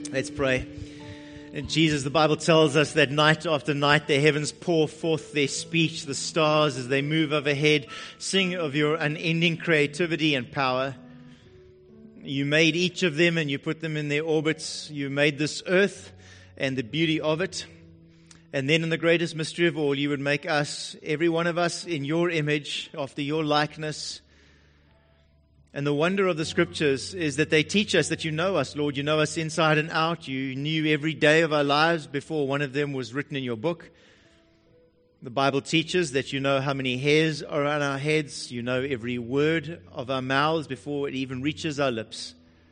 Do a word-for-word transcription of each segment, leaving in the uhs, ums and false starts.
Let's pray. And Jesus, the Bible tells us that night after night the heavens pour forth their speech, the stars as they move overhead sing of your unending creativity and power. You made each of them and you put them in their orbits. You made this earth and the beauty of it. And then in the greatest mystery of all, you would make us, every one of us, in your image, after your likeness. And the wonder of the Scriptures is that they teach us that you know us, Lord. You know us inside and out. You knew every day of our lives before one of them was written in your book. The Bible teaches that you know how many hairs are on our heads. You know every word of our mouths before it even reaches our lips.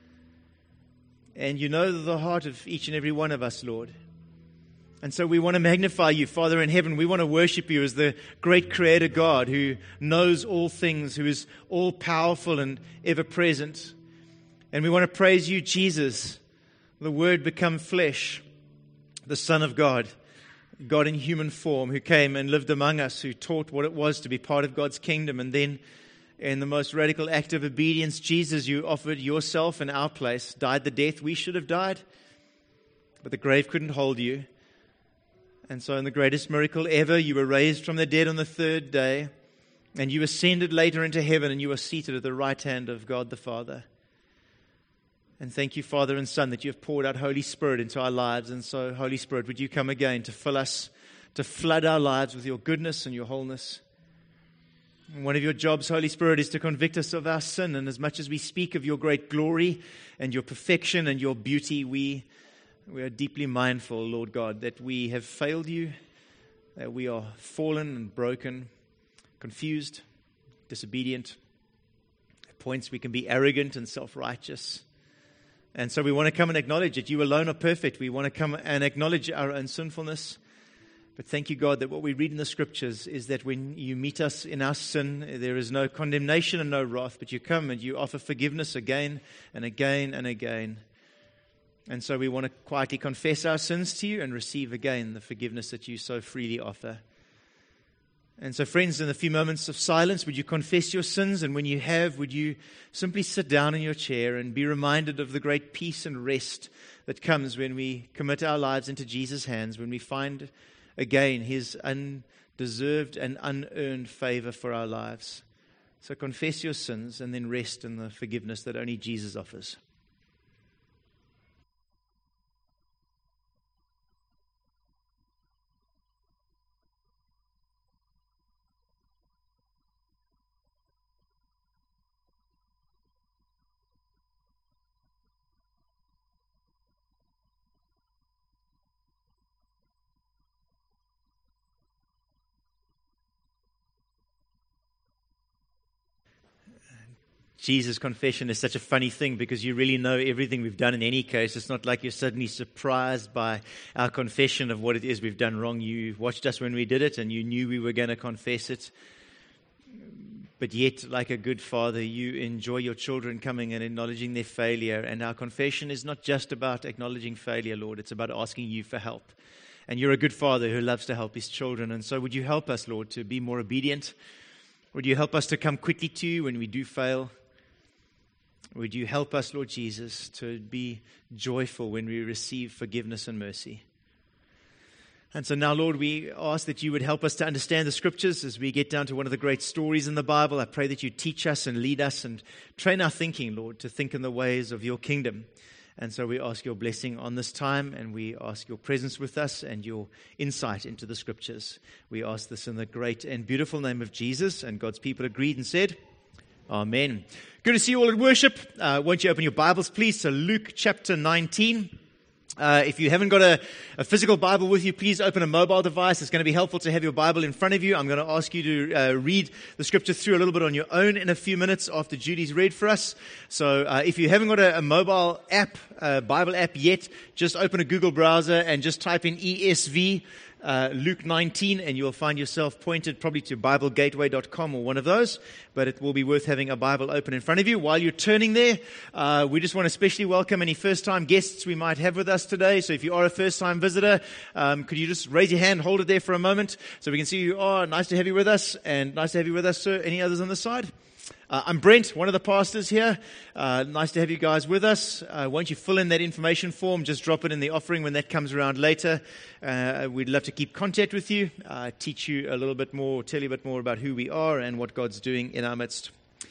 And you know the heart of each and every one of us, Lord. And so we want to magnify you, Father in heaven. We want to worship you as the great creator God who knows all things, who is all powerful and ever present. And we want to praise you, Jesus, the Word become flesh, the Son of God, God in human form, who came and lived among us, who taught what it was to be part of God's kingdom. And then in the most radical act of obedience, Jesus, you offered yourself in our place, died the death we should have died, but the grave couldn't hold you. And so in the greatest miracle ever, you were raised from the dead on the third day, and you ascended later into heaven, and you are seated at the right hand of God the Father. And thank you, Father and Son, that you have poured out Holy Spirit into our lives. And so, Holy Spirit, would you come again to fill us, to flood our lives with your goodness and your wholeness. And one of your jobs, Holy Spirit, is to convict us of our sin. And as much as we speak of your great glory and your perfection and your beauty, we We are deeply mindful, Lord God, that we have failed you, that we are fallen and broken, confused, disobedient. At points we can be arrogant and self-righteous. And so we want to come and acknowledge that you alone are perfect. We want to come and acknowledge our own sinfulness. But thank you, God, that what we read in the Scriptures is that when you meet us in our sin, there is no condemnation and no wrath, but you come and you offer forgiveness again and again and again. And so we want to quietly confess our sins to you and receive again the forgiveness that you so freely offer. And so, friends, in a few moments of silence, would you confess your sins? And when you have, would you simply sit down in your chair and be reminded of the great peace and rest that comes when we commit our lives into Jesus' hands, when we find again his undeserved and unearned favor for our lives. So confess your sins and then rest in the forgiveness that only Jesus offers. Jesus' confession is such a funny thing because you really know everything we've done in any case. It's not like you're suddenly surprised by our confession of what it is we've done wrong. You watched us when we did it and you knew we were going to confess it. But yet, like a good father, you enjoy your children coming and acknowledging their failure. And our confession is not just about acknowledging failure, Lord. It's about asking you for help. And you're a good father who loves to help his children. And so would you help us, Lord, to be more obedient? Would you help us to come quickly to you when we do fail? Would you help us, Lord Jesus, to be joyful when we receive forgiveness and mercy? And so now, Lord, we ask that you would help us to understand the Scriptures as we get down to one of the great stories in the Bible. I pray that you teach us and lead us and train our thinking, Lord, to think in the ways of your kingdom. And so we ask your blessing on this time, and we ask your presence with us and your insight into the Scriptures. We ask this in the great and beautiful name of Jesus, and God's people agreed and said, Amen. Good to see you all at worship. Uh, won't you open your Bibles, please, to Luke chapter nineteen. Uh, if you haven't got a, a physical Bible with you, please open a mobile device. It's going to be helpful to have your Bible in front of you. I'm going to ask you to uh, read the Scripture through a little bit on your own in a few minutes after Judy's read for us. So uh, if you haven't got a, a mobile app, a Bible app yet, just open a Google browser and just type in E S V. Uh, Luke nineteen, and you'll find yourself pointed probably to Bible Gateway dot com or one of those, but it will be worth having a Bible open in front of you. While you're turning there, uh, we just want to especially welcome any first-time guests we might have with us today. So if you are a first-time visitor, um, could you just raise your hand, hold it there for a moment, so we can see who you are. Nice to have you with us, and nice to have you with us, sir. Any others on this side? Uh, I'm Brent, one of the pastors here. Uh, nice to have you guys with us. Uh, won't you fill in that information form? Just drop it in the offering when that comes around later. Uh, we'd love to keep contact with you, uh, teach you a little bit more, tell you a bit more about who we are and what God's doing in our midst.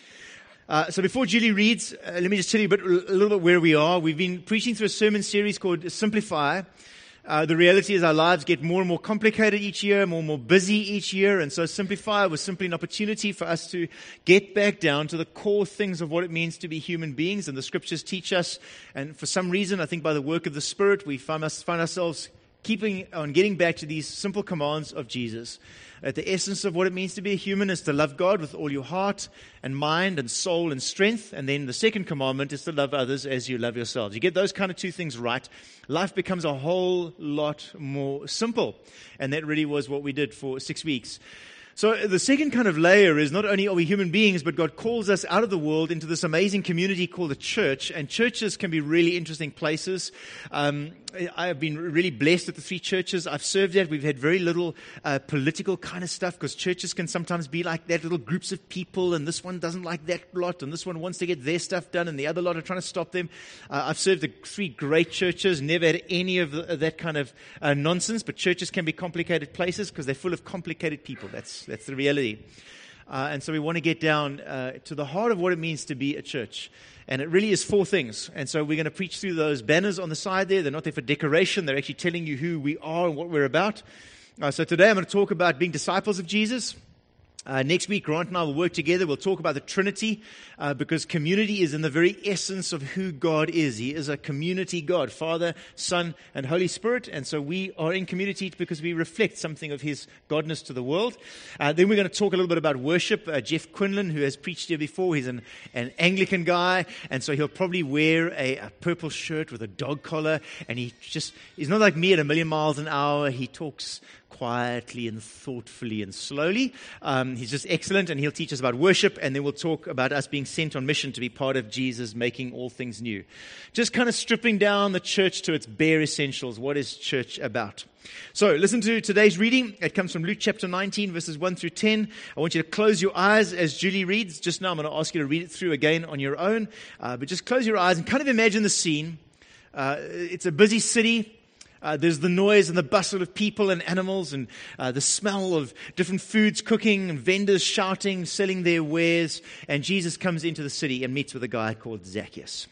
Uh, so before Julie reads, uh, let me just tell you a, bit, a little bit where we are. We've been preaching through a sermon series called Simplify. Uh, the reality is our lives get more and more complicated each year, more and more busy each year, and so Simplify was simply an opportunity for us to get back down to the core things of what it means to be human beings, and the Scriptures teach us, and for some reason, I think by the work of the Spirit, we find, us, find ourselves keeping on getting back to these simple commands of Jesus. At the essence of what it means to be a human is to love God with all your heart and mind and soul and strength. And then the second commandment is to love others as you love yourselves. You get those kind of two things right, life becomes a whole lot more simple. And that really was what we did for six weeks. So the second kind of layer is not only are we human beings, but God calls us out of the world into this amazing community called the church. And churches can be really interesting places. Um, I have been really blessed at the three churches I've served at. We've had very little uh, political kind of stuff, because churches can sometimes be like that, little groups of people, and this one doesn't like that lot, and this one wants to get their stuff done, and the other lot are trying to stop them. Uh, I've served at three great churches, never had any of, the, of that kind of uh, nonsense, but churches can be complicated places because they're full of complicated people. That's, that's the reality. Uh, and so we want to get down uh, to the heart of what it means to be a church. And it really is four things. And so we're going to preach through those banners on the side there. They're not there for decoration. They're actually telling you who we are and what we're about. Uh, so today I'm going to talk about being disciples of Jesus. Uh, next week, Grant and I will work together. We'll talk about the Trinity, uh, because community is in the very essence of who God is. He is a community God, Father, Son, and Holy Spirit. And so we are in community because we reflect something of His godness to the world. Uh, then we're going to talk a little bit about worship. Uh, Jeff Quinlan, who has preached here before, he's an, an Anglican guy. And so he'll probably wear a, a purple shirt with a dog collar. And he just, he's not like me at a million miles an hour. He talks quietly and thoughtfully and slowly. Um, he's just excellent, and he'll teach us about worship, and then we'll talk about us being sent on mission to be part of Jesus making all things new. Just kind of stripping down the church to its bare essentials. What is church about? So listen to today's reading. It comes from Luke chapter nineteen, verses one through ten. I want you to close your eyes as Julie reads. Just now I'm going to ask you to read it through again on your own, uh, but just close your eyes and kind of imagine the scene. Uh, it's a busy city. Uh, there's the noise and the bustle of people and animals, and uh, the smell of different foods cooking, and vendors shouting, selling their wares. And Jesus comes into the city and meets with a guy called Zacchaeus.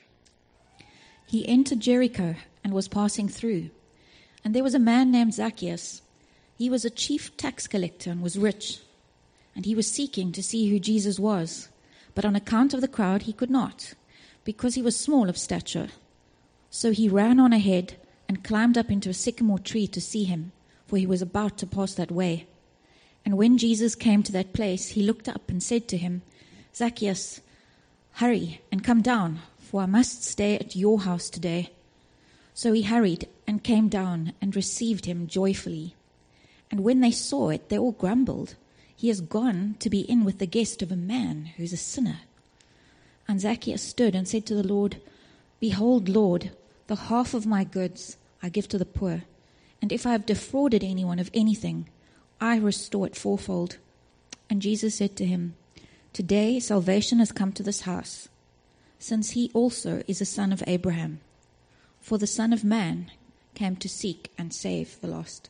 He entered Jericho and was passing through. And there was a man named Zacchaeus. He was a chief tax collector and was rich. And he was seeking to see who Jesus was. But on account of the crowd he could not, because he was small of stature. So he ran on ahead and climbed up into a sycamore tree to see him, for he was about to pass that way. And when Jesus came to that place, he looked up and said to him, Zacchaeus, hurry and come down, for I must stay at your house today. So he hurried and came down and received him joyfully. And when they saw it, they all grumbled, he has gone to be in with the guest of a man who is a sinner. And Zacchaeus stood and said to the Lord, Behold, Lord, the half of my goods I give to the poor, and if I have defrauded anyone of anything, I restore it fourfold. And Jesus said to him, Today salvation has come to this house, since he also is a son of Abraham. For the Son of Man came to seek and save the lost.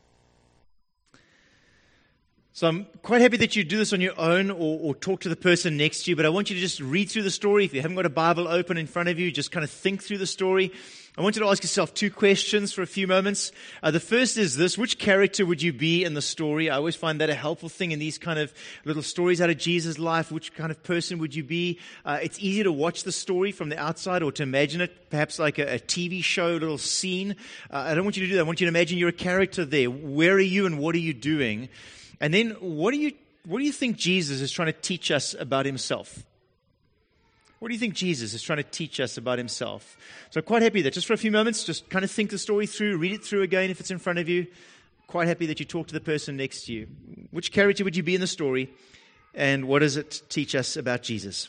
So I'm quite happy that you do this on your own, or, or talk to the person next to you, but I want you to just read through the story. If you haven't got a Bible open in front of you, just kind of think through the story. I want you to ask yourself two questions for a few moments. Uh, the first is this: which character would you be in the story? I always find that a helpful thing in these kind of little stories out of Jesus' life. Which kind of person would you be? Uh, it's easy to watch the story from the outside, or to imagine it perhaps like a, a T V show, a little scene. Uh, I don't want you to do that. I want you to imagine you're a character there. Where are you and what are you doing? And then what do you what do you think Jesus is trying to teach us about himself? What do you think Jesus is trying to teach us about himself? So quite happy that just for a few moments, just kind of think the story through, read it through again if it's in front of you. Quite happy that you talk to the person next to you. Which character would you be in the story? And what does it teach us about Jesus?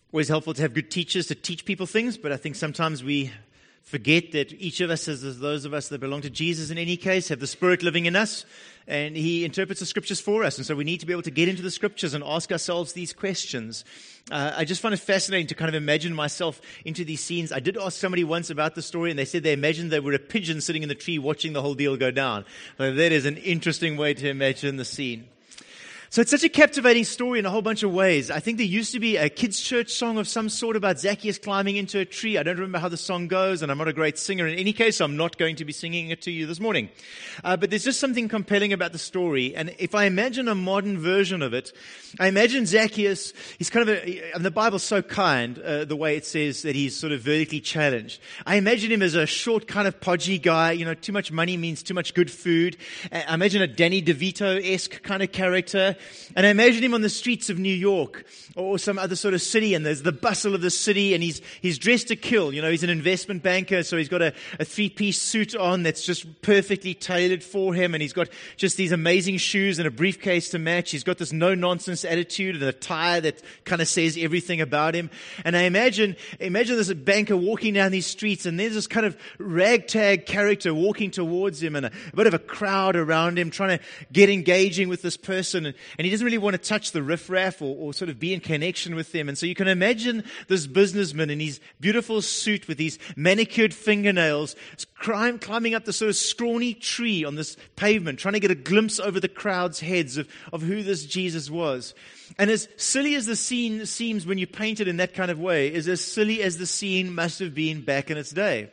Always helpful to have good teachers to teach people things, but I think sometimes we forget that each of us, as those of us that belong to Jesus in any case, have the Spirit living in us, and He interprets the Scriptures for us. And so we need to be able to get into the Scriptures and ask ourselves these questions. Uh, I just find it fascinating to kind of imagine myself into these scenes. I did ask somebody once about the story, and they said they imagined they were a pigeon sitting in the tree watching the whole deal go down. So that is an interesting way to imagine the scene. So it's such a captivating story in a whole bunch of ways. I think there used to be a kids' church song of some sort about Zacchaeus climbing into a tree. I don't remember how the song goes, and I'm not a great singer in any case, so I'm not going to be singing it to you this morning. Uh, but there's just something compelling about the story. And if I imagine a modern version of it, I imagine Zacchaeus, he's kind of a, and the Bible's so kind, uh, the way it says that he's sort of vertically challenged. I imagine him as a short, kind of podgy guy. You know, too much money means too much good food. I imagine a Danny DeVito-esque kind of character. And I imagine him on the streets of New York or some other sort of city, and there's the bustle of the city, and he's he's dressed to kill. You know, he's an investment banker, so he's got a, a three-piece suit on that's just perfectly tailored for him, and he's got just these amazing shoes and a briefcase to match. He's got this no-nonsense attitude and a tie that kind of says everything about him. And I imagine, imagine this banker walking down these streets, and there's this kind of ragtag character walking towards him, and a, a bit of a crowd around him trying to get engaging with this person. And, And he doesn't really want to touch the riffraff or, or sort of be in connection with them. And so you can imagine this businessman in his beautiful suit with these manicured fingernails climb, climbing up the sort of scrawny tree on this pavement, trying to get a glimpse over the crowd's heads of, of who this Jesus was. And as silly as the scene seems when you paint it in that kind of way, is as silly as the scene must have been back in its day.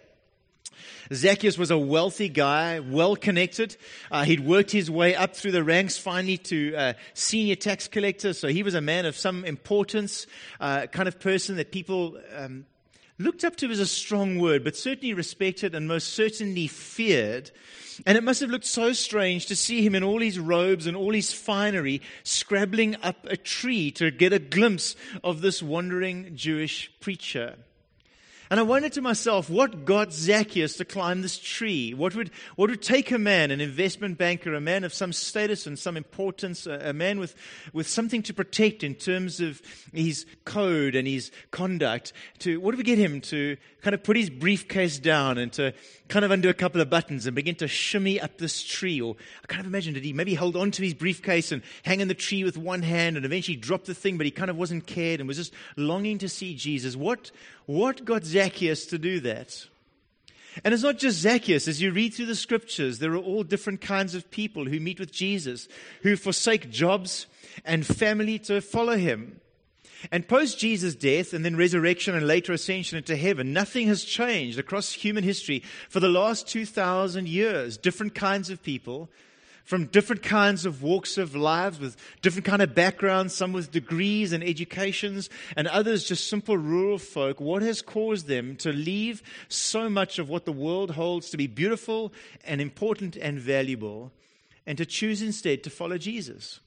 Zacchaeus was a wealthy guy, well-connected. Uh, he'd worked his way up through the ranks finally to uh, senior tax collector. So he was a man of some importance, uh, kind of person that people um, looked up to as a strong word, but certainly respected and most certainly feared. And it must have looked so strange to see him in all his robes and all his finery, scrabbling up a tree to get a glimpse of this wandering Jewish preacher. And I wondered to myself, what got Zacchaeus to climb this tree? What would what would take a man, an investment banker, a man of some status and some importance, a, a man with, with something to protect in terms of his code and his conduct, to what would get him to kind of put his briefcase down and to kind of undo a couple of buttons and begin to shimmy up this tree? Or I kind of imagine, did he maybe hold on to his briefcase and hang in the tree with one hand and eventually drop the thing, but he kind of wasn't cared and was just longing to see Jesus? What What got Zacchaeus to do that? And it's not just Zacchaeus. As you read through the Scriptures, there are all different kinds of people who meet with Jesus, who forsake jobs and family to follow Him. And post Jesus' death and then resurrection and later ascension into heaven, nothing has changed across human history for the last two thousand years. Different kinds of people from different kinds of walks of lives with different kind of backgrounds, some with degrees and educations, and others just simple rural folk. What has caused them to leave so much of what the world holds to be beautiful and important and valuable, and to choose instead to follow Jesus?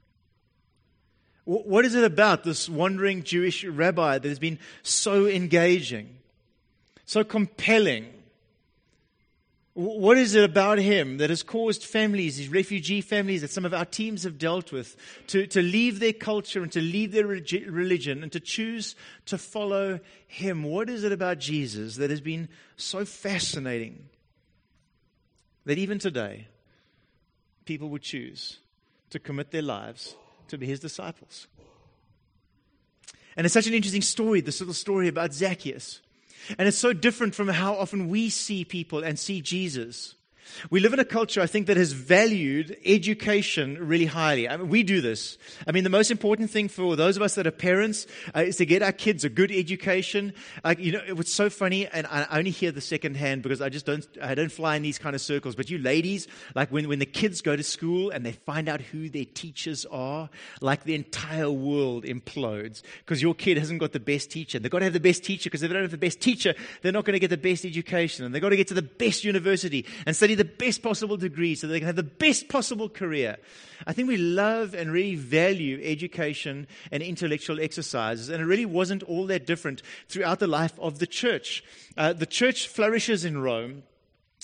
What is it about this wandering Jewish rabbi that has been so engaging, so compelling? What is it about him that has caused families, these refugee families that some of our teams have dealt with, to, to leave their culture and to leave their religion and to choose to follow him? What is it about Jesus that has been so fascinating that even today people would choose to commit their lives to be his disciples? And it's such an interesting story, this little story about Zacchaeus. And it's so different from how often we see people and see Jesus. We live in a culture, I think, that has valued education really highly. I mean, we do this. I mean, the most important thing for those of us that are parents uh, is to get our kids a good education. Uh, you know, it was so funny, and I only hear the second hand because I just don't, I don't fly in these kind of circles. But you ladies, like when, when the kids go to school and they find out who their teachers are, like the entire world implodes because your kid hasn't got the best teacher. They've got to have the best teacher, because if they don't have the best teacher, they're not going to get the best education. And they've got to get to the best university and study the best possible degree so they can have the best possible career. I think we love and really value education and intellectual exercises, and it really wasn't all that different throughout the life of the church. Uh, the church flourishes in Rome.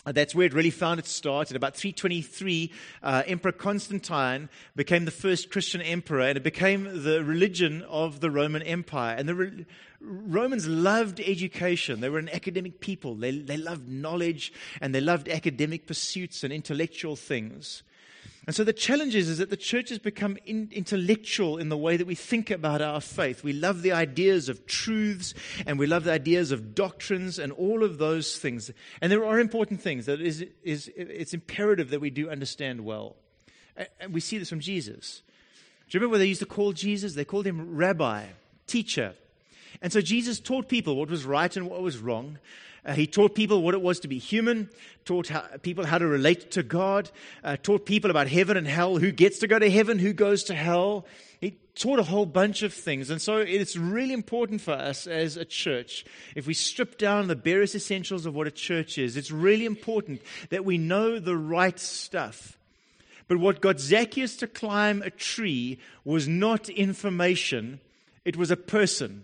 Uh, That's where it really found its start. At about three twenty-three, uh, Emperor Constantine became the first Christian emperor, and it became the religion of the Roman Empire. And the re- Romans loved education. They were an academic people. They, they loved knowledge, and they loved academic pursuits and intellectual things. And so the challenge is, is that the church has become in, intellectual in the way that we think about our faith. We love the ideas of truths, and we love the ideas of doctrines and all of those things. And there are important things that is, is it's imperative that we do understand well. And we see this from Jesus. Do you remember what they used to call Jesus? They called him rabbi, teacher. And so Jesus taught people what was right and what was wrong. Uh, he taught people what it was to be human, taught how, people how to relate to God, uh, taught people about heaven and hell, who gets to go to heaven, who goes to hell. He taught a whole bunch of things. And so it's really important for us as a church, if we strip down the various essentials of what a church is, it's really important that we know the right stuff. But what got Zacchaeus to climb a tree was not information, it was a person.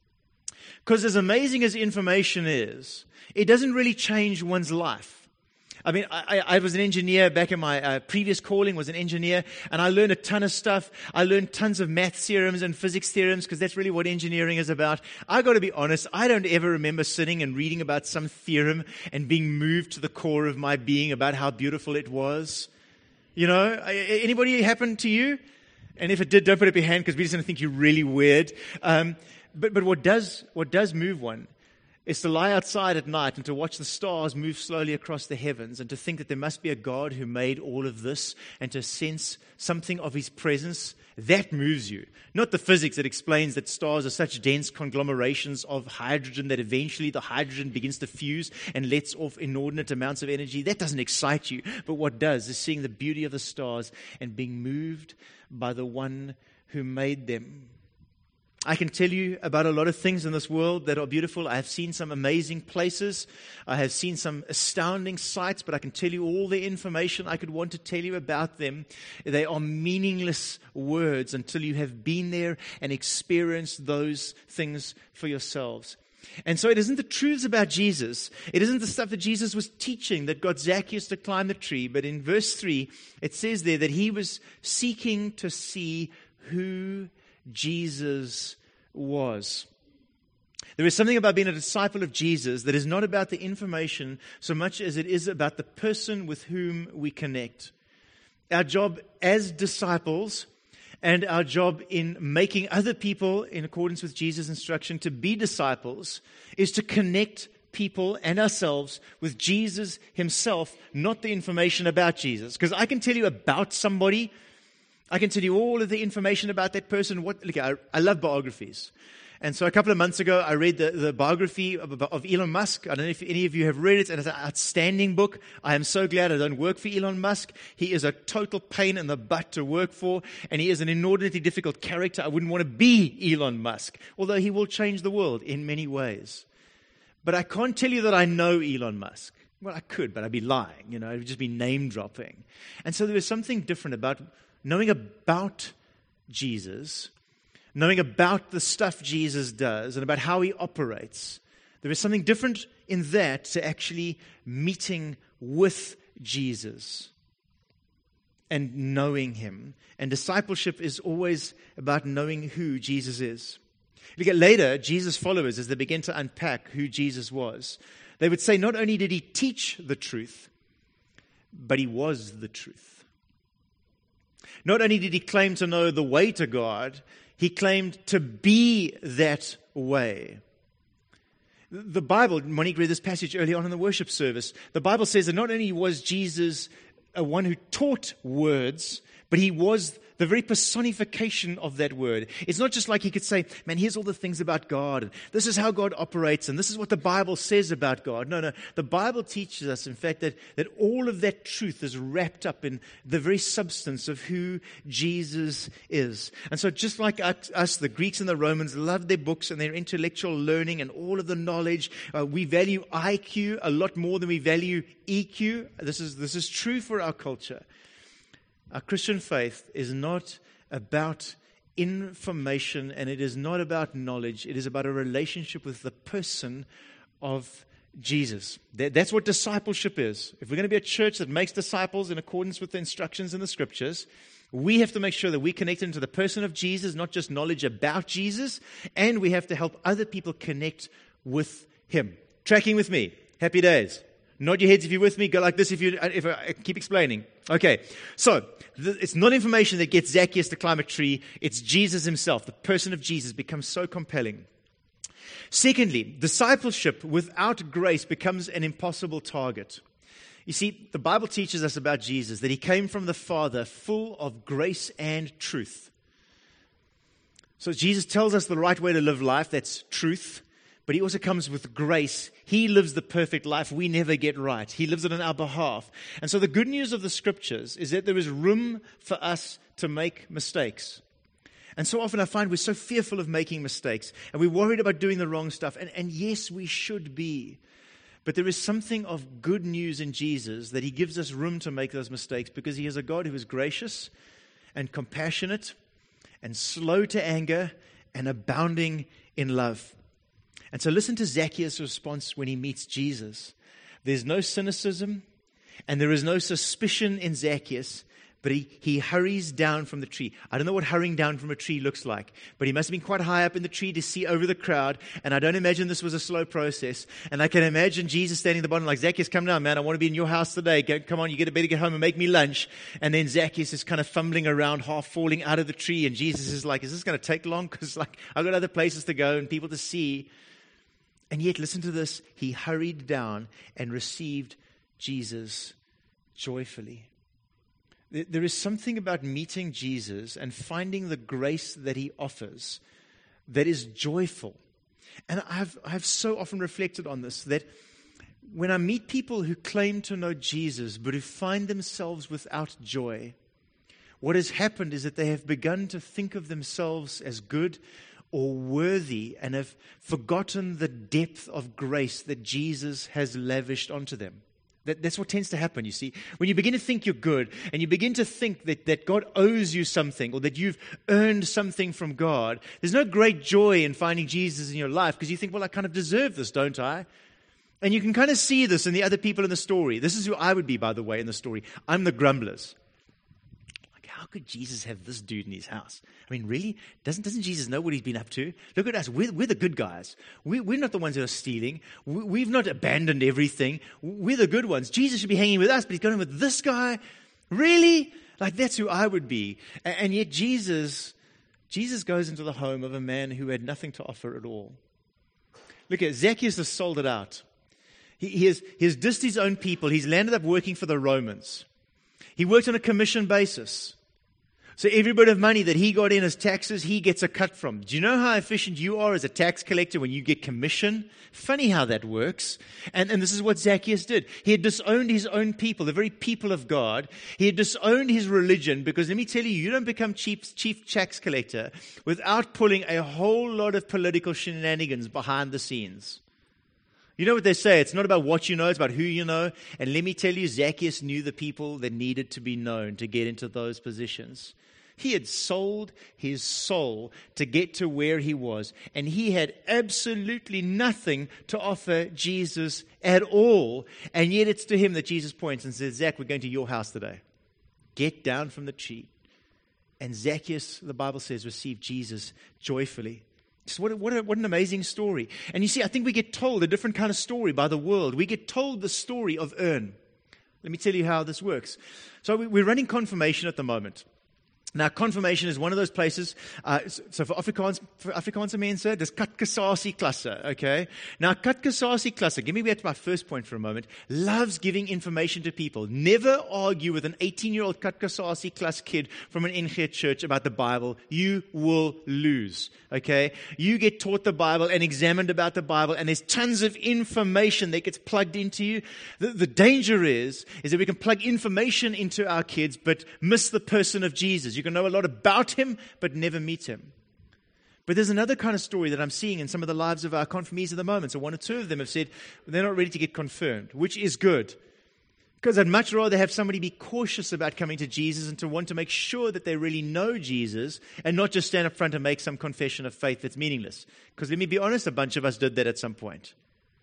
Because as amazing as information is, it doesn't really change one's life. I mean, I, I was an engineer back in my uh, previous calling, was an engineer, and I learned a ton of stuff. I learned tons of math theorems and physics theorems, because that's really what engineering is about. I got to be honest, I don't ever remember sitting and reading about some theorem and being moved to the core of my being about how beautiful it was. You know, anybody happen to you? And if it did, don't put up your hand, because we're just going to think you're really weird. Um, But but what does what does move one is to lie outside at night and to watch the stars move slowly across the heavens, and to think that there must be a God who made all of this, and to sense something of his presence. That moves you. Not the physics that explains that stars are such dense conglomerations of hydrogen that eventually the hydrogen begins to fuse and lets off inordinate amounts of energy. That doesn't excite you. But what does is seeing the beauty of the stars and being moved by the one who made them. I can tell you about a lot of things in this world that are beautiful. I have seen some amazing places. I have seen some astounding sights, but I can tell you all the information I could want to tell you about them. They are meaningless words until you have been there and experienced those things for yourselves. And so it isn't the truths about Jesus. It isn't the stuff that Jesus was teaching that got Zacchaeus to climb the tree. But in verse three, it says there that he was seeking to see who Jesus was. There is something about being a disciple of Jesus that is not about the information so much as it is about the person with whom we connect. Our job as disciples and our job in making other people, in accordance with Jesus' instruction, to be disciples, is to connect people and ourselves with Jesus himself, not the information about Jesus. Because I can tell you about somebody, I can tell you all of the information about that person. What, look, I, I love biographies. And so a couple of months ago, I read the, the biography of, of Elon Musk. I don't know if any of you have read it, and it's an outstanding book. I am so glad I don't work for Elon Musk. He is a total pain in the butt to work for, and he is an inordinately difficult character. I wouldn't want to be Elon Musk, although he will change the world in many ways. But I can't tell you that I know Elon Musk. Well, I could, but I'd be lying. You know, it would just be name dropping. And so there is something different about knowing about Jesus, knowing about the stuff Jesus does and about how he operates. There is something different in that to actually meeting with Jesus and knowing him. And discipleship is always about knowing who Jesus is. Look at later, Jesus' followers, as they begin to unpack who Jesus was, they would say not only did he teach the truth, but he was the truth. Not only did he claim to know the way to God, he claimed to be that way. The Bible, Monique read this passage early on in the worship service, the Bible says that not only was Jesus a one who taught words, but he was the very personification of that word. It's not just like he could say, man, here's all the things about God, and this is how God operates, and this is what the Bible says about God. No, no. The Bible teaches us, in fact, that, that all of that truth is wrapped up in the very substance of who Jesus is. And so just like us, the Greeks and the Romans loved their books and their intellectual learning and all of the knowledge. Uh, we value I Q a lot more than we value E Q. This is, this is true for our culture. Our Christian faith is not about information, and it is not about knowledge. It is about a relationship with the person of Jesus. That, that's what discipleship is. If we're going to be a church that makes disciples in accordance with the instructions in the Scriptures, we have to make sure that we connect into the person of Jesus, not just knowledge about Jesus, and we have to help other people connect with Him. Tracking with me? Happy days. Nod your heads if you're with me. Go like this if you if I keep explaining. Okay, so th- it's not information that gets Zacchaeus to climb a tree. It's Jesus Himself. The person of Jesus becomes so compelling. Secondly, discipleship without grace becomes an impossible target. You see, the Bible teaches us about Jesus that He came from the Father full of grace and truth. So Jesus tells us the right way to live life, that's truth, but He also comes with grace. He lives the perfect life we never get right. He lives it on our behalf. And so the good news of the Scriptures is that there is room for us to make mistakes. And so often I find we're so fearful of making mistakes, and we're worried about doing the wrong stuff. And, and yes, we should be. But there is something of good news in Jesus that He gives us room to make those mistakes because He is a God who is gracious and compassionate and slow to anger and abounding in love. And so listen to Zacchaeus' response when he meets Jesus. There's no cynicism and there is no suspicion in Zacchaeus, but he, he hurries down from the tree. I don't know what hurrying down from a tree looks like, but he must have been quite high up in the tree to see over the crowd, and I don't imagine this was a slow process. And I can imagine Jesus standing at the bottom like, Zacchaeus, come down, man, I want to be in your house today. Go, come on, you get better get home and make me lunch. And then Zacchaeus is kind of fumbling around, half falling out of the tree, and Jesus is like, is this going to take long? Because like, I've got other places to go and people to see. And yet, listen to this, he hurried down and received Jesus joyfully. There is something about meeting Jesus and finding the grace that He offers that is joyful. And I've, I've so often reflected on this, that when I meet people who claim to know Jesus but who find themselves without joy, what has happened is that they have begun to think of themselves as good or worthy and have forgotten the depth of grace that Jesus has lavished onto them. That, that's what tends to happen, you see. When you begin to think you're good and you begin to think that, that God owes you something or that you've earned something from God, there's no great joy in finding Jesus in your life because you think, well, I kind of deserve this, don't I? And you can kind of see this in the other people in the story. This is who I would be, by the way, in the story. I'm the grumblers. How could Jesus have this dude in His house? I mean, really? Doesn't, doesn't Jesus know what He's been up to? Look at us. We're, we're the good guys. We, we're not the ones who are stealing. We, we've not abandoned everything. We're the good ones. Jesus should be hanging with us, but He's going with this guy? Really? Like, that's who I would be. And, and yet Jesus, Jesus goes into the home of a man who had nothing to offer at all. Look at Zacchaeus has sold it out. He, he, has, he has dissed his own people. He's landed up working for the Romans. He worked on a commission basis. So every bit of money that he got in as taxes, he gets a cut from. Do you know how efficient you are as a tax collector when you get commission? Funny how that works. And, and this is what Zacchaeus did. He had disowned his own people, the very people of God. He had disowned his religion because, let me tell you, you don't become chief, chief tax collector without pulling a whole lot of political shenanigans behind the scenes. You know what they say, it's not about what you know, it's about who you know. And let me tell you, Zacchaeus knew the people that needed to be known to get into those positions. He had sold his soul to get to where he was, and he had absolutely nothing to offer Jesus at all. And yet it's to him that Jesus points and says, Zach, we're going to your house today. Get down from the tree. And Zacchaeus, the Bible says, received Jesus joyfully. Just what, a, what, a, what an amazing story. And you see, I think we get told a different kind of story by the world. We get told the story of earn. Let me tell you how this works. So we're running confirmation at the moment. Now, confirmation is one of those places, uh, so for Afrikaans, for Afrikaanse mense, dis katkasasie klasse, okay? Now, katkasasie klasse, give me back to my first point for a moment, loves giving information to people. Never argue with an eighteen-year-old katkasasie class kid from an N G church about the Bible. You will lose, okay? You get taught the Bible and examined about the Bible, and there's tons of information that gets plugged into you. The, the danger is, is that we can plug information into our kids, but miss the person of Jesus. You You can know a lot about Him, but never meet Him. But there's another kind of story that I'm seeing in some of the lives of our confirmees at the moment. So one or two of them have said they're not ready to get confirmed, which is good. Because I'd much rather have somebody be cautious about coming to Jesus and to want to make sure that they really know Jesus and not just stand up front and make some confession of faith that's meaningless. Because let me be honest, a bunch of us did that at some point.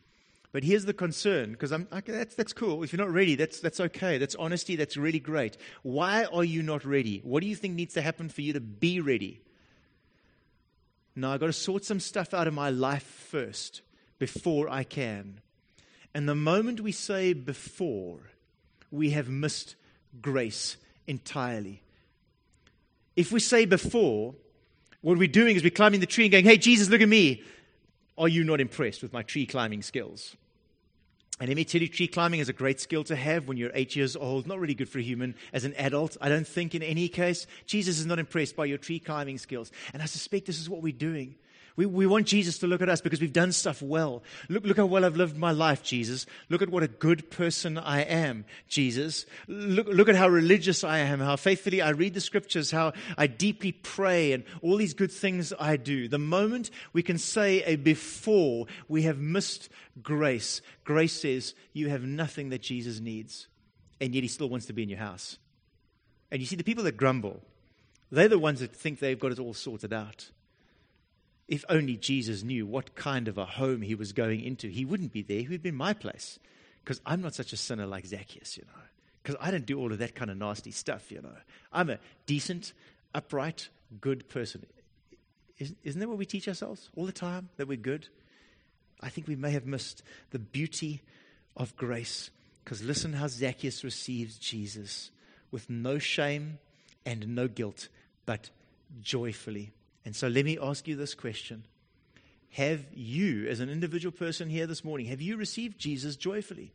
But here's the concern, because I'm okay, that's that's cool. If you're not ready, that's that's okay. That's honesty. That's really great. Why are you not ready? What do you think needs to happen for you to be ready? No, I've got to sort some stuff out of my life first before I can. And the moment we say before, we have missed grace entirely. If we say before, what we're doing is we're climbing the tree and going, hey, Jesus, look at me. Are you not impressed with my tree climbing skills? And let me tell you, tree climbing is a great skill to have when you're eight years old. Not really good for a human as an adult, I don't think in any case. Jesus is not impressed by your tree climbing skills. And I suspect this is what we're doing. We, we want Jesus to look at us because we've done stuff well. Look, look how well I've lived my life, Jesus. Look at what a good person I am, Jesus. Look, look at how religious I am, how faithfully I read the scriptures, how I deeply pray, and all these good things I do. The moment we can say a before, we have missed grace. Grace says you have nothing that Jesus needs, and yet he still wants to be in your house. And you see, the people that grumble, they're the ones that think they've got it all sorted out. If only Jesus knew what kind of a home he was going into, he wouldn't be there. He would be in my place. Because I'm not such a sinner like Zacchaeus, you know. Because I don't do all of that kind of nasty stuff, you know. I'm a decent, upright, good person. Isn't that what we teach ourselves all the time, that we're good? I think we may have missed the beauty of grace. Because listen how Zacchaeus receives Jesus with no shame and no guilt, but joyfully. And so let me ask you this question. Have you, as an individual person here this morning, have you received Jesus joyfully?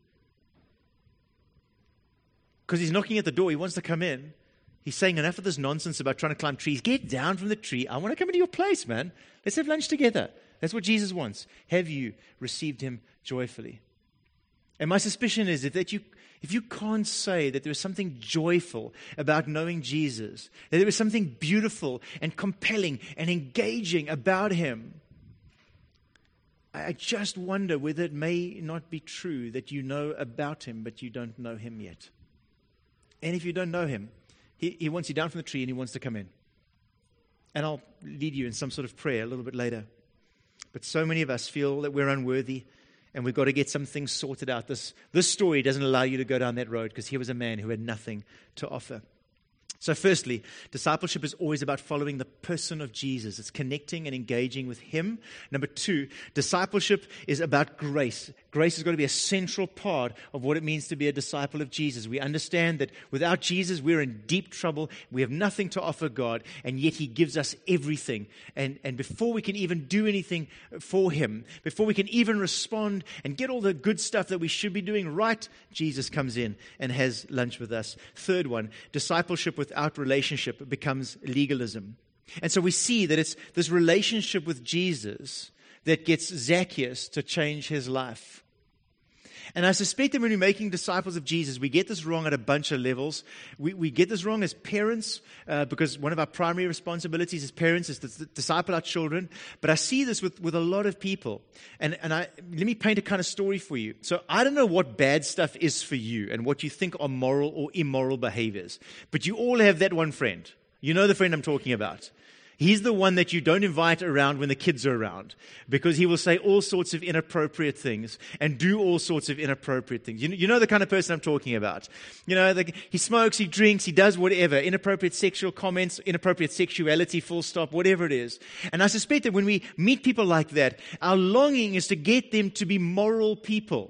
Because he's knocking at the door. He wants to come in. He's saying, enough of this nonsense about trying to climb trees. Get down from the tree. I want to come into your place, man. Let's have lunch together. That's what Jesus wants. Have you received him joyfully? And my suspicion is that you, if you can't say that there is something joyful about knowing Jesus, that there is something beautiful and compelling and engaging about him, I just wonder whether it may not be true that you know about him, but you don't know him yet. And if you don't know him, he, he wants you down from the tree and he wants to come in. And I'll lead you in some sort of prayer a little bit later. But so many of us feel that we're unworthy, and we've got to get some things sorted out. This, this story doesn't allow you to go down that road, because here was a man who had nothing to offer. So firstly, discipleship is always about following the person of Jesus. It's connecting and engaging with him. Number two, discipleship is about grace. Grace has got to be a central part of what it means to be a disciple of Jesus. We understand that without Jesus, we're in deep trouble. We have nothing to offer God, and yet he gives us everything. And, and before we can even do anything for him, before we can even respond and get all the good stuff that we should be doing right, Jesus comes in and has lunch with us. Third one, discipleship without relationship becomes legalism. And so we see that it's this relationship with Jesus that gets Zacchaeus to change his life. And I suspect that when we're making disciples of Jesus, we get this wrong at a bunch of levels. We, we get this wrong as parents, uh, because one of our primary responsibilities as parents is to disciple our children. But I see this with, with a lot of people. And, and I, let me paint a kind of story for you. So I don't know what bad stuff is for you and what you think are moral or immoral behaviors. But you all have that one friend. You know the friend I'm talking about. He's the one that you don't invite around when the kids are around, because he will say all sorts of inappropriate things and do all sorts of inappropriate things. You know, you know the kind of person I'm talking about. You know, the, he smokes, he drinks, he does whatever, inappropriate sexual comments, inappropriate sexuality, full stop, whatever it is. And I suspect that when we meet people like that, our longing is to get them to be moral people.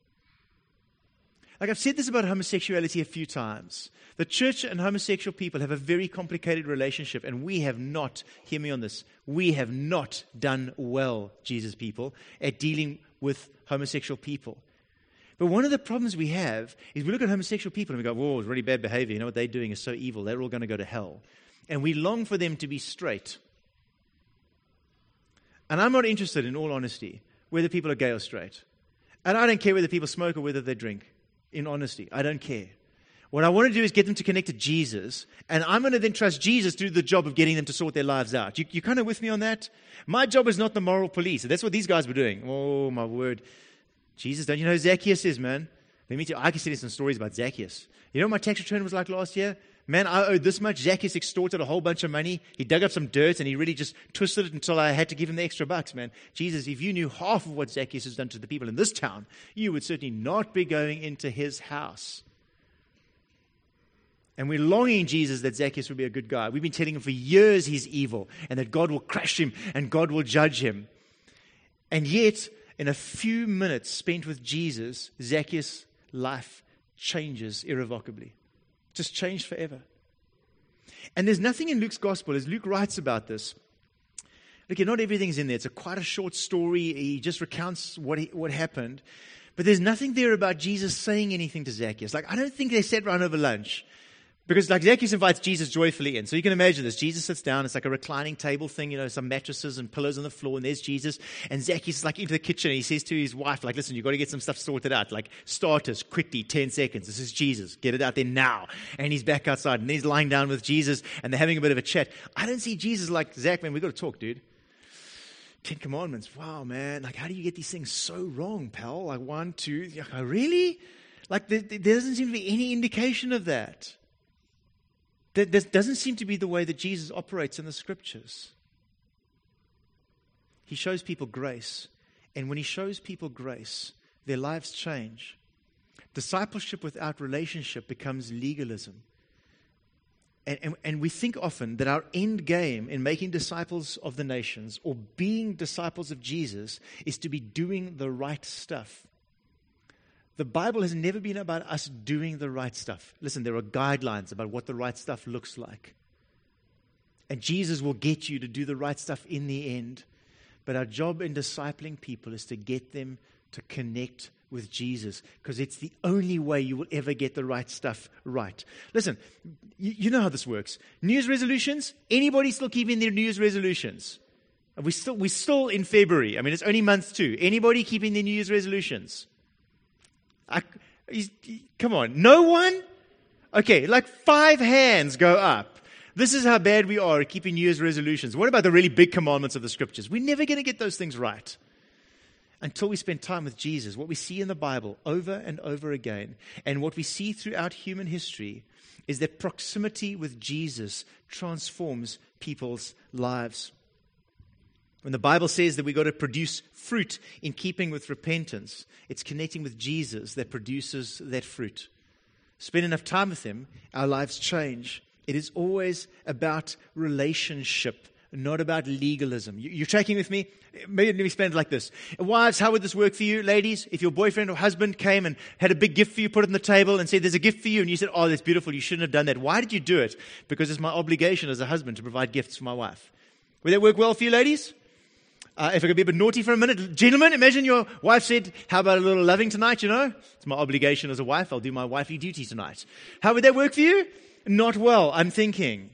Like I've said this about homosexuality a few times. The church and homosexual people have a very complicated relationship, and we have not, hear me on this, we have not done well, Jesus people, at dealing with homosexual people. But one of the problems we have is we look at homosexual people and we go, whoa, it's really bad behavior. You know what they're doing is so evil. They're all going to go to hell. And we long for them to be straight. And I'm not interested, in all honesty, whether people are gay or straight. And I don't care whether people smoke or whether they drink. In honesty, I don't care. What I want to do is get them to connect to Jesus, and I'm going to then trust Jesus to do the job of getting them to sort their lives out. You, you kind of with me on that? My job is not the moral police. That's what these guys were doing. Oh, my word. Jesus, don't you know who Zacchaeus is, man? Let me tell you, I can tell you some stories about Zacchaeus. You know what my tax return was like last year? Man, I owed this much. Zacchaeus extorted a whole bunch of money. He dug up some dirt and he really just twisted it until I had to give him the extra bucks, man. Jesus, if you knew half of what Zacchaeus has done to the people in this town, you would certainly not be going into his house. And we're longing, Jesus, that Zacchaeus would be a good guy. We've been telling him for years he's evil and that God will crush him and God will judge him. And yet, in a few minutes spent with Jesus, Zacchaeus' life changes irrevocably. Just changed forever. And there's nothing in Luke's gospel, as Luke writes about this. Look, not everything's in there. It's a quite a short story. He just recounts what he, what happened. But there's nothing there about Jesus saying anything to Zacchaeus. Like, I don't think they sat around over lunch. Because like Zacchaeus invites Jesus joyfully in. So you can imagine this. Jesus sits down. It's like a reclining table thing, you know, some mattresses and pillows on the floor. And there's Jesus. And Zacchaeus is like into the kitchen. And he says to his wife, like, listen, you've got to get some stuff sorted out. Like starters, quickly, ten seconds. This is Jesus. Get it out there now. And he's back outside. And he's lying down with Jesus. And they're having a bit of a chat. I don't see Jesus like, Zach, man, we've got to talk, dude. Ten Commandments. Wow, man. Like, how do you get these things so wrong, pal? Like one, two. Like, oh, really? Like, there, there doesn't seem to be any indication of that. That doesn't seem to be the way that Jesus operates in the Scriptures. He shows people grace. And when he shows people grace, their lives change. Discipleship without relationship becomes legalism. And, and, and we think often that our end game in making disciples of the nations or being disciples of Jesus is to be doing the right stuff. The Bible has never been about us doing the right stuff. Listen, there are guidelines about what the right stuff looks like. And Jesus will get you to do the right stuff in the end. But our job in discipling people is to get them to connect with Jesus, because it's the only way you will ever get the right stuff right. Listen, you, you know how this works. New Year's resolutions? Anybody still keeping their New Year's resolutions? We still, we're still in February. I mean, it's only month two. Anybody keeping their New Year's resolutions? I, come on, no one? Okay, like five hands go up. This is how bad we are at keeping New Year's resolutions. What about the really big commandments of the Scriptures? We're never going to get those things right until we spend time with Jesus. What we see in the Bible over and over again, and what we see throughout human history, is that proximity with Jesus transforms people's lives. When the Bible says that we've got to produce fruit in keeping with repentance, it's connecting with Jesus that produces that fruit. Spend enough time with Him, our lives change. It is always about relationship, not about legalism. You're tracking with me? Maybe let me explain it like this. Wives, how would this work for you? Ladies, if your boyfriend or husband came and had a big gift for you, put it on the table and said, there's a gift for you, and you said, oh, that's beautiful, you shouldn't have done that. Why did you do it? Because it's my obligation as a husband to provide gifts for my wife. Would that work well for you, ladies? Uh, if I could be a bit naughty for a minute. Gentlemen, imagine your wife said, how about a little loving tonight, you know? It's my obligation as a wife. I'll do my wifely duty tonight. How would that work for you? Not well, I'm thinking.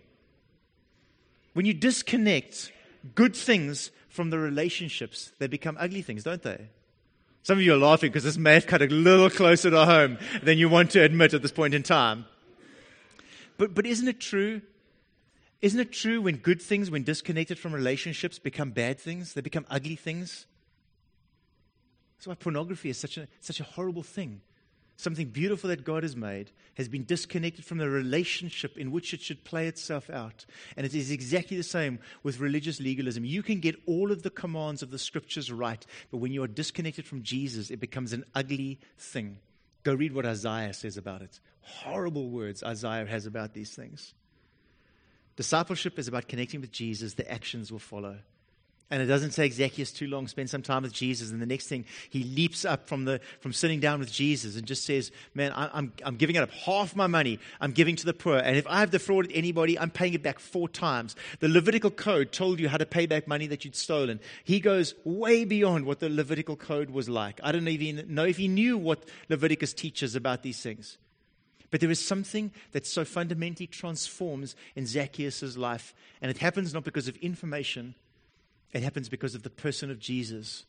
When you disconnect good things from the relationships, they become ugly things, don't they? Some of you are laughing because this may have cut a little closer to home than you want to admit at this point in time. But, but isn't it true? Isn't it true when good things, when disconnected from relationships, become bad things? They become ugly things? That's why pornography is such a, such a horrible thing. Something beautiful that God has made has been disconnected from the relationship in which it should play itself out. And it is exactly the same with religious legalism. You can get all of the commands of the Scriptures right, but when you are disconnected from Jesus, it becomes an ugly thing. Go read what Isaiah says about it. Horrible words Isaiah has about these things. Discipleship is about connecting with Jesus. The actions will follow. And it doesn't take Zacchaeus too long. Spend some time with Jesus, and the next thing, he leaps up from the from sitting down with Jesus and just says, man, I, I'm I'm giving it up. Half my money I'm giving to the poor. And if I've defrauded anybody, I'm paying it back four times. The Levitical code told you how to pay back money that you'd stolen. He goes way beyond what the Levitical code was like. I don't even know if he knew what Leviticus teaches about these things. But there is something that so fundamentally transforms in Zacchaeus' life. And it happens not because of information. It happens because of the person of Jesus.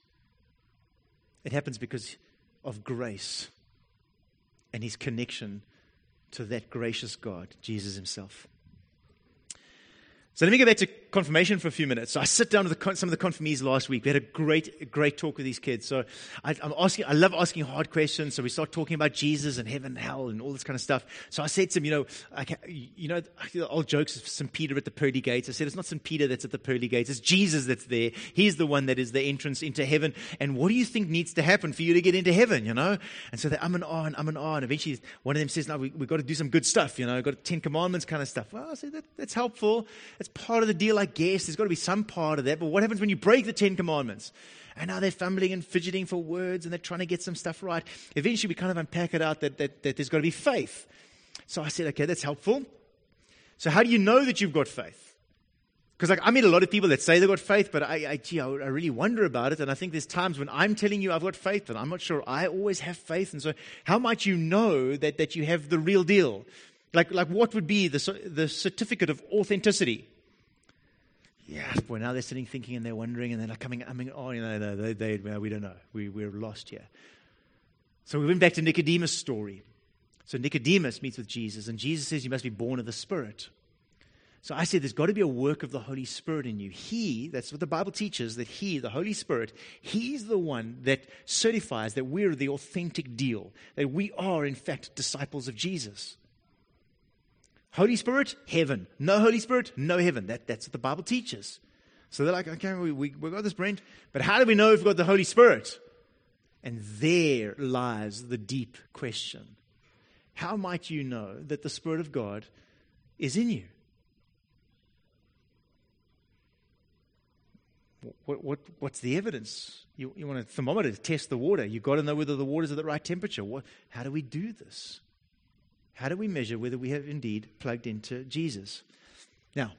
It happens because of grace and his connection to that gracious God, Jesus himself. So let me go back to confirmation for a few minutes. So I sit down with the, con- some of the confirmees last week. We had a great, great talk with these kids. So I, I'm asking, I love asking hard questions. So we start talking about Jesus and heaven and hell and all this kind of stuff. So I said to them, you know, okay, you know, the old jokes of Saint Peter at the pearly gates. I said, it's not Saint Peter that's at the pearly gates. It's Jesus that's there. He's the one that is the entrance into heaven. And what do you think needs to happen for you to get into heaven, you know? And so they um and ah and um and ah. And eventually one of them says, no, we, we've got to do some good stuff, you know, we've got Ten Commandments kind of stuff. Well, I said, that, that's helpful. It's part of the deal, I guess. There's got to be some part of that. But what happens when you break the Ten Commandments? And now they're fumbling and fidgeting for words and they're trying to get some stuff right. Eventually we kind of unpack it out that, that, that there's got to be faith. So I said, okay, that's helpful. So how do you know that you've got faith? Because like I meet a lot of people that say they've got faith, but I, I, gee, I, I really wonder about it. And I think there's times when I'm telling you I've got faith, and I'm not sure I always have faith. And so how might you know that, that you have the real deal? Like, like what would be the, the certificate of authenticity? Yeah, boy, now they're sitting thinking and they're wondering and they're like coming, I mean, oh, you know, no, they, they, we don't know. We, we're lost here. So we went back to Nicodemus' story. So Nicodemus meets with Jesus, and Jesus says you must be born of the Spirit. So I said there's got to be a work of the Holy Spirit in you. He, that's what the Bible teaches, that He, the Holy Spirit, He's the one that certifies that we're the authentic deal, that we are, in fact, disciples of Jesus. Holy Spirit, heaven. No Holy Spirit, no heaven. That, that's what the Bible teaches. So they're like, okay, we, we, we've got this, Brent, but how do we know if we've got the Holy Spirit? And there lies the deep question. How might you know that the Spirit of God is in you? What, what, what's the evidence? You, you want a thermometer to test the water. You've got to know whether the water's at the right temperature. What, how do we do this? How do we measure whether we have indeed plugged into Jesus? Now,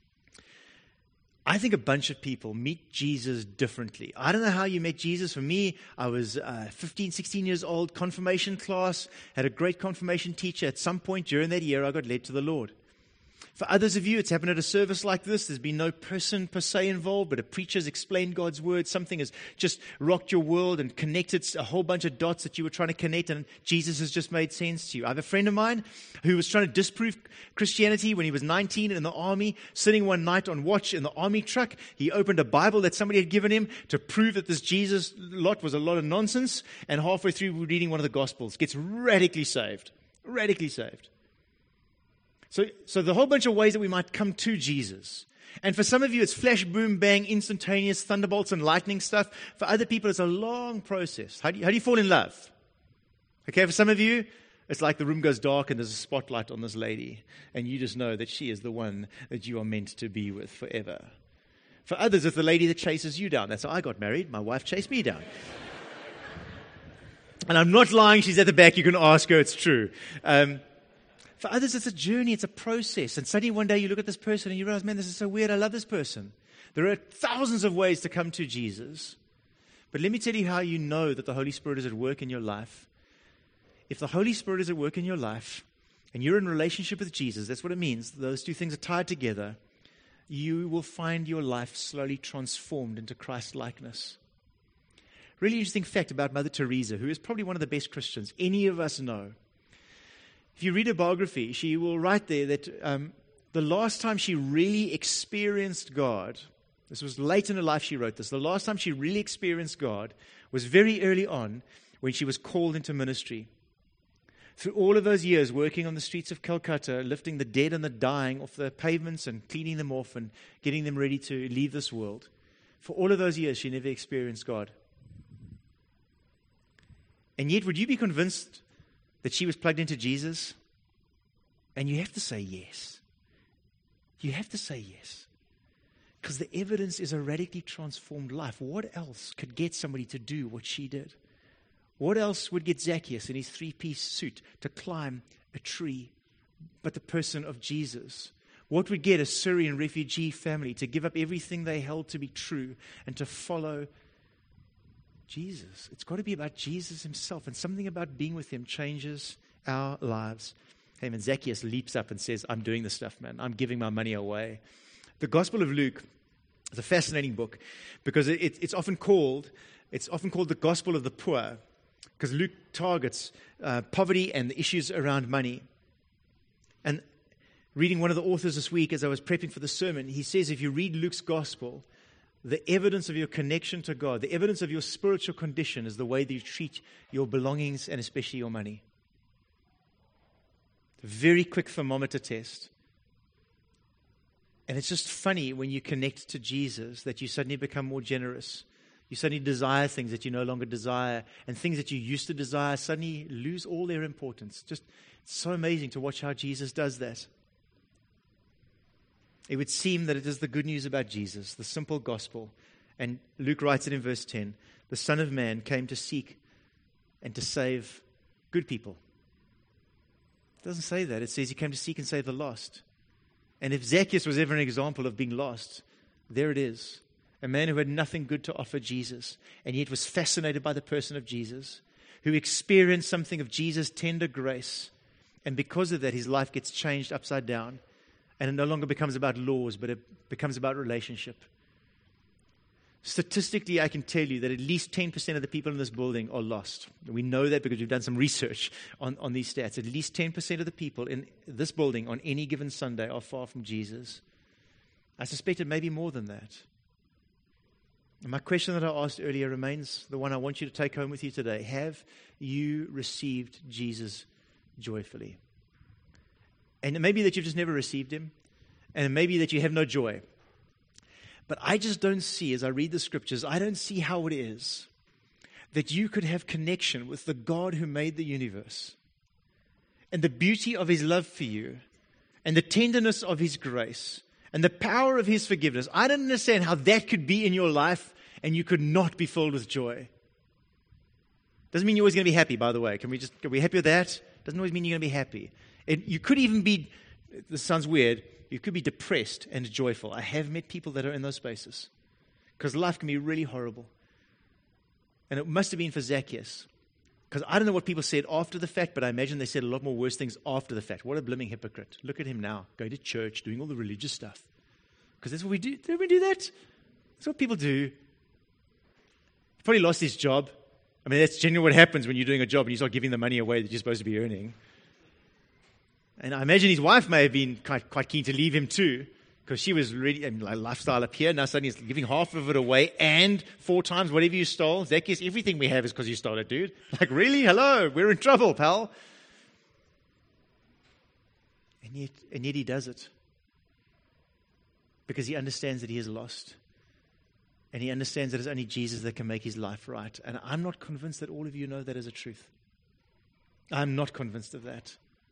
I think a bunch of people meet Jesus differently. I don't know how you met Jesus. For me, I was uh, fifteen, sixteen years old, confirmation class, had a great confirmation teacher. At some point during that year, I got led to the Lord. For others of you, it's happened at a service like this. There's been no person per se involved, but a preacher's explained God's word. Something has just rocked your world and connected a whole bunch of dots that you were trying to connect, and Jesus has just made sense to you. I have a friend of mine who was trying to disprove Christianity when he was nineteen in the army, sitting one night on watch in the army truck. He opened a Bible that somebody had given him to prove that this Jesus lot was a lot of nonsense, and halfway through reading one of the Gospels, gets radically saved. Radically saved. So, so the whole bunch of ways that we might come to Jesus. And for some of you, it's flash, boom, bang, instantaneous, thunderbolts and lightning stuff. For other people, it's a long process. How do you, how do you fall in love? Okay, for some of you, it's like the room goes dark and there's a spotlight on this lady. And you just know that she is the one that you are meant to be with forever. For others, it's the lady that chases you down. That's how I got married. My wife chased me down. And I'm not lying. She's at the back. You can ask her. It's true. Um, For others, it's a journey, it's a process. And suddenly one day you look at this person and you realize, man, this is so weird, I love this person. There are thousands of ways to come to Jesus. But let me tell you how you know that the Holy Spirit is at work in your life. If the Holy Spirit is at work in your life, and you're in relationship with Jesus, that's what it means. Those two things are tied together. You will find your life slowly transformed into Christ-likeness. Really interesting fact about Mother Teresa, who is probably one of the best Christians any of us know. If you read her biography, she will write there that um, the last time she really experienced God, this was late in her life she wrote this, the last time she really experienced God was very early on when she was called into ministry. Through all of those years working on the streets of Calcutta, lifting the dead and the dying off the pavements and cleaning them off and getting them ready to leave this world, for all of those years she never experienced God. And yet, would you be convinced that she was plugged into Jesus? And you have to say yes. You have to say yes. Because the evidence is a radically transformed life. What else could get somebody to do what she did? What else would get Zacchaeus in his three-piece suit to climb a tree but the person of Jesus? What would get a Syrian refugee family to give up everything they held to be true and to follow Jesus? It's got to be about Jesus himself, and something about being with him changes our lives. Hey, man, Zacchaeus leaps up and says, I'm doing this stuff, man. I'm giving my money away. The Gospel of Luke is a fascinating book because it, it, it's often called it's often called the Gospel of the Poor, because Luke targets uh, poverty and the issues around money. And Reading one of the authors this week as I was prepping for the sermon, he says if you read Luke's gospel, the evidence of your connection to God, the evidence of your spiritual condition is the way that you treat your belongings and especially your money. A very quick thermometer test. And it's just funny when you connect to Jesus that you suddenly become more generous. You suddenly desire things that you no longer desire, and things that you used to desire suddenly lose all their importance. Just it's so amazing to watch how Jesus does that. It would seem that it is the good news about Jesus, the simple gospel. And Luke writes it in verse ten. The Son of Man came to seek and to save good people. It doesn't say that. It says he came to seek and save the lost. And if Zacchaeus was ever an example of being lost, there it is. A man who had nothing good to offer Jesus, and yet was fascinated by the person of Jesus, who experienced something of Jesus' tender grace. And because of that, his life gets changed upside down. And it no longer becomes about laws, but it becomes about relationship. Statistically, I can tell you that at least ten percent of the people in this building are lost. We know that because we've done some research on, on these stats. At least ten percent of the people in this building on any given Sunday are far from Jesus. I suspect it may be more than that. And my question that I asked earlier remains the one I want you to take home with you today. Have you received Jesus joyfully? And it may be that you've just never received him, and it may be that you have no joy. But I just don't see, as I read the scriptures, I don't see how it is that you could have connection with the God who made the universe and the beauty of his love for you and the tenderness of his grace and the power of his forgiveness. I don't understand how that could be in your life and you could not be filled with joy. Doesn't mean you're always going to be happy, by the way. Can we just, are we happy with that? Doesn't always mean you're going to be happy. It, you could even be, this sounds weird, you could be depressed and joyful. I have met people that are in those spaces because life can be really horrible. And it must have been for Zacchaeus. Because I don't know what people said after the fact, but I imagine they said a lot more worse things after the fact. What a blooming hypocrite. Look at him now, going to church, doing all the religious stuff. Because that's what we do. Did we do that? That's what people do. He probably lost his job. I mean, that's generally what happens when you're doing a job and you start giving the money away that you're supposed to be earning. And I imagine his wife may have been quite, quite keen to leave him too, because she was really, I mean, like lifestyle up here. Now suddenly he's giving half of it away and four times whatever you stole. Zacchaeus, everything we have is because you stole it, dude. Like, really? Hello, we're in trouble, pal. And yet, and yet he does it. Because he understands that he is lost. And he understands that it's only Jesus that can make his life right. And I'm not convinced that all of you know that as a truth. I'm not convinced of that.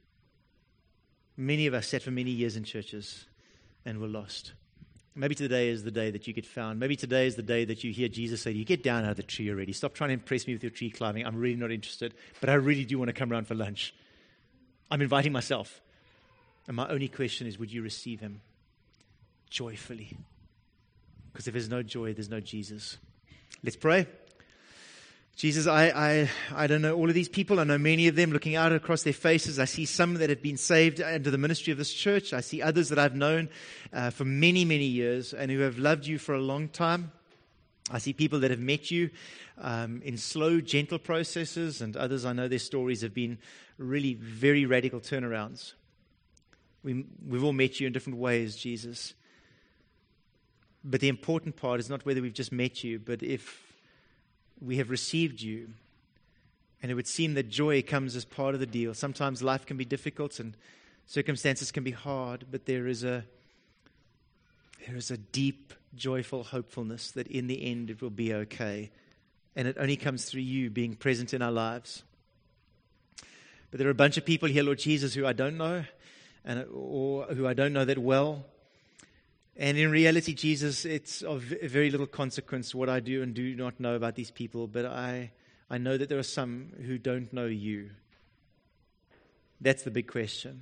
Many of us sat for many years in churches and were lost. Maybe today is the day that you get found. Maybe today is the day that you hear Jesus say, you get down out of the tree already. Stop trying to impress me with your tree climbing. I'm really not interested, but I really do want to come around for lunch. I'm inviting myself. And my only question is, would you receive him joyfully? Because if there's no joy, there's no Jesus. Let's pray. Jesus, I, I I don't know all of these people. I know many of them. Looking out across their faces, I see some that have been saved under the ministry of this church. I see others that I've known uh, for many, many years and who have loved you for a long time. I see people that have met you um, in slow, gentle processes, and others I know their stories have been really very radical turnarounds. We, we've all met you in different ways, Jesus. But the important part is not whether we've just met you, but if we have received you. And it would seem that joy comes as part of the deal. Sometimes life can be difficult and circumstances can be hard, but there is a there is a deep, joyful hopefulness that in the end it will be okay. And it only comes through you being present in our lives. But there are a bunch of people here, Lord Jesus, who I don't know, and or who I don't know that well. And in reality, Jesus, it's of very little consequence what I do and do not know about these people, but I, I know that there are some who don't know you. That's the big question.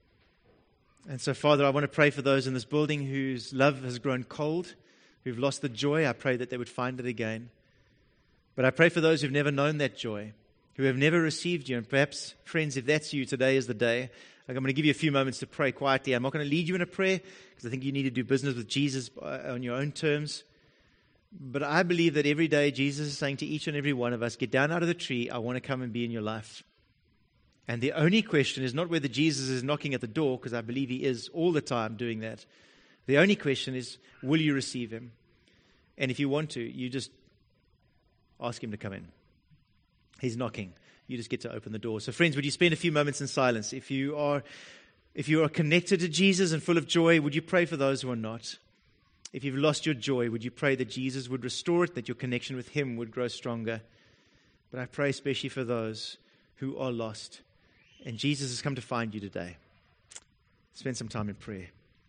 And so, Father, I want to pray for those in this building whose love has grown cold, who've lost the joy. I pray that they would find it again. But I pray for those who've never known that joy, who have never received you. And perhaps, friends, if that's you, today is the day. I'm going to give you a few moments to pray quietly. I'm not going to lead you in a prayer because I think you need to do business with Jesus on your own terms. But I believe that every day Jesus is saying to each and every one of us, get down out of the tree. I want to come and be in your life. And the only question is not whether Jesus is knocking at the door, because I believe he is all the time doing that. The only question is, will you receive him? And if you want to, you just ask him to come in. He's knocking. You just get to open the door. So friends, would you spend a few moments in silence? If you are, if you are connected to Jesus and full of joy, would you pray for those who are not? If you've lost your joy, would you pray that Jesus would restore it, that your connection with him would grow stronger? But I pray especially for those who are lost. And Jesus has come to find you today. Spend some time in prayer.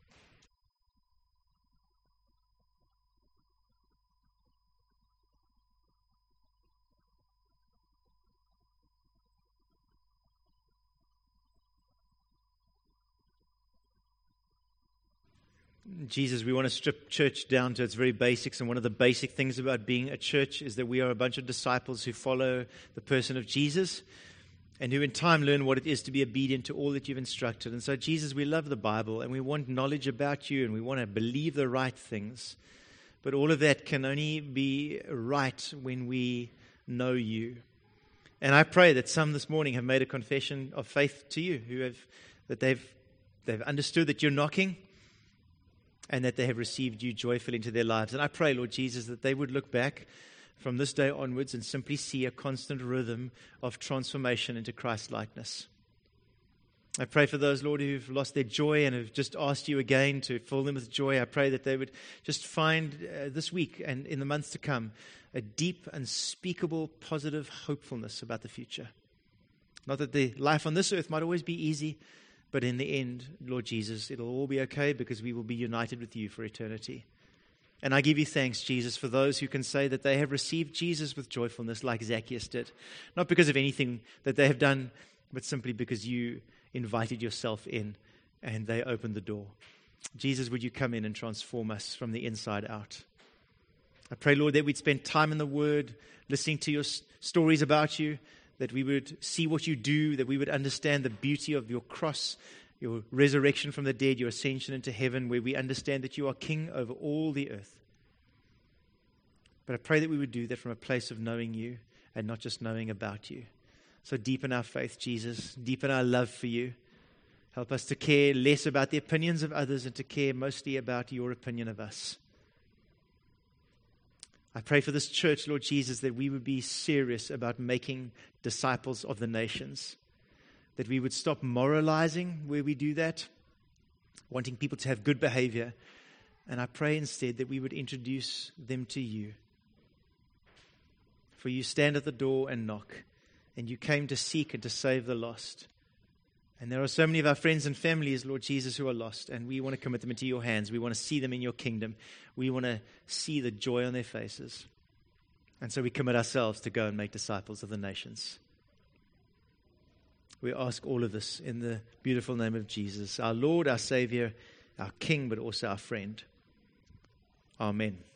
Jesus, we want to strip church down to its very basics, and one of the basic things about being a church is that we are a bunch of disciples who follow the person of Jesus and who in time learn what it is to be obedient to all that you've instructed. And so, Jesus, we love the Bible and we want knowledge about you and we want to believe the right things. But all of that can only be right when we know you. And I pray that some this morning have made a confession of faith to you, who have that they've they've understood that you're knocking, and that they have received you joyfully into their lives. And I pray, Lord Jesus, that they would look back from this day onwards and simply see a constant rhythm of transformation into Christ-likeness. I pray for those, Lord, who've lost their joy and have just asked you again to fill them with joy. I pray that they would just find uh, this week and in the months to come a deep, unspeakable, positive hopefulness about the future. Not that the life on this earth might always be easy, but in the end, Lord Jesus, it'll all be okay because we will be united with you for eternity. And I give you thanks, Jesus, for those who can say that they have received Jesus with joyfulness like Zacchaeus did. Not because of anything that they have done, but simply because you invited yourself in and they opened the door. Jesus, would you come in and transform us from the inside out? I pray, Lord, that we'd spend time in the Word, listening to your s- stories about you, that we would see what you do, that we would understand the beauty of your cross, your resurrection from the dead, your ascension into heaven, where we understand that you are King over all the earth. But I pray that we would do that from a place of knowing you and not just knowing about you. So deepen our faith, Jesus. Deepen our love for you. Help us to care less about the opinions of others and to care mostly about your opinion of us. I pray for this church, Lord Jesus, that we would be serious about making disciples of the nations. That we would stop moralizing where we do that, wanting people to have good behavior. And I pray instead that we would introduce them to you. For you stand at the door and knock, and you came to seek and to save the lost. And there are so many of our friends and families, Lord Jesus, who are lost, and we want to commit them into your hands. We want to see them in your kingdom. We want to see the joy on their faces. And so we commit ourselves to go and make disciples of the nations. We ask all of this in the beautiful name of Jesus, our Lord, our Savior, our King, but also our friend. Amen.